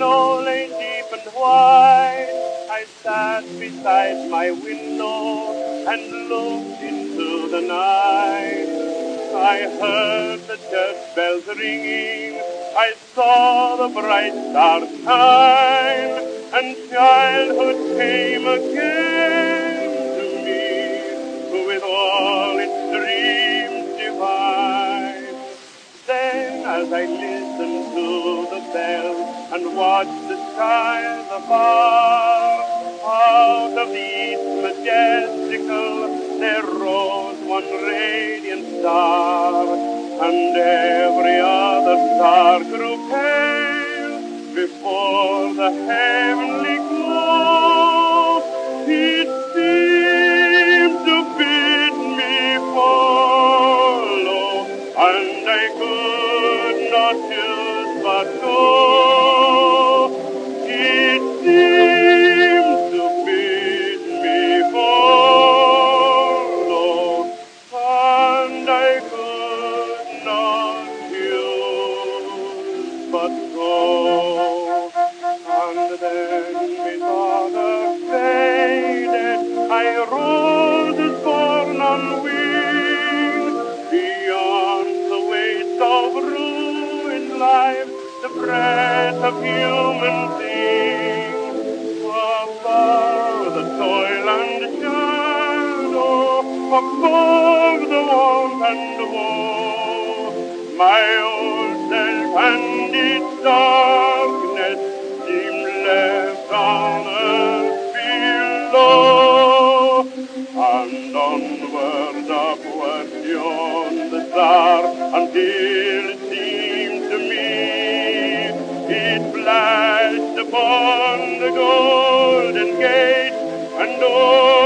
snow lay deep and white, I sat beside my window and looked into the night. I heard the church bells ringing, I saw the bright stars shine, and childhood came again to me with all its dreams divine. Then as I listened to the bells and watched the skies afar, out of the east majestical there rose one radiant star, and every other star grew pale before the heavenly glow. It seemed to bid me follow, and I could not choose but go. It seemed to bid me follow, and I could not choose but go. And then methought of faded, I rose as borne on wings. Beyond the waste of ruined life, the breath of human things. Above the toil and shadow, above the want and woe, my old self and its darkness seemed left on earth below. And onward, upward, beyond the star, until it seemed to me it flashed upon the golden gate, and oh,